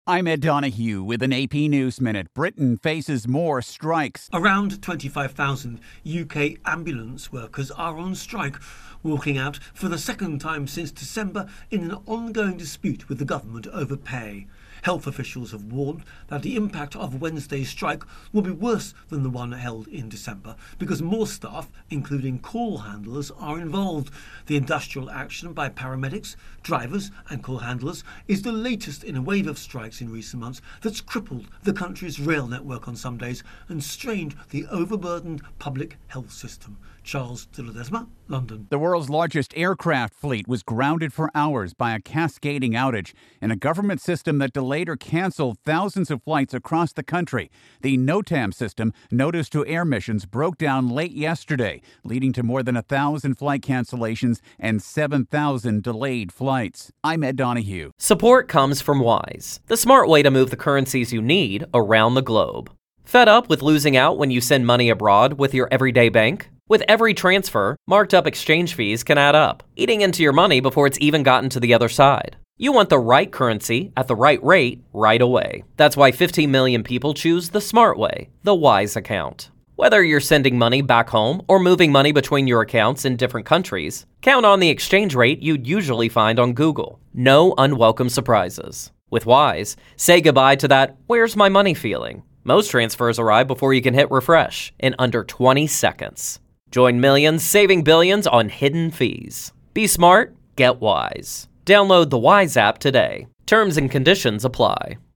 I'm Ed Donahue with an AP News Minute. Britain faces more strikes. Around 25,000 UK ambulance workers are on strike, walking out for the second time since December in an ongoing dispute with the government over pay. Health officials have warned that the impact of Wednesday's strike will be worse than the one held in December because more staff, including call handlers, are involved. The industrial action by paramedics, drivers and call handlers is the latest in a wave of strikes in recent months that's crippled the country's rail network on some days and strained the overburdened public health system. Charles de Ledesma, London. The world's largest aircraft fleet was grounded for hours by a cascading outage in a government system that delayed or canceled thousands of flights across the country. The NOTAM system, Notice to Air Missions, broke down late yesterday, leading to more than 1,000 flight cancellations and 7,000 delayed flights. I'm Ed Donahue. Support comes from Wise, the smart way to move the currencies you need around the globe. Fed up with losing out when you send money abroad with your everyday bank? With every transfer, marked up exchange fees can add up, eating into your money before it's even gotten to the other side. You want the right currency at the right rate right away. That's why 15 million people choose the smart way, the Wise account. Whether you're sending money back home or moving money between your accounts in different countries, count on the exchange rate you'd usually find on Google. No unwelcome surprises. With Wise, say goodbye to that "where's my money" feeling. Most transfers arrive before you can hit refresh in under 20 seconds. Join millions saving billions on hidden fees. Be smart, get Wise. Download the Wise app today. Terms and conditions apply.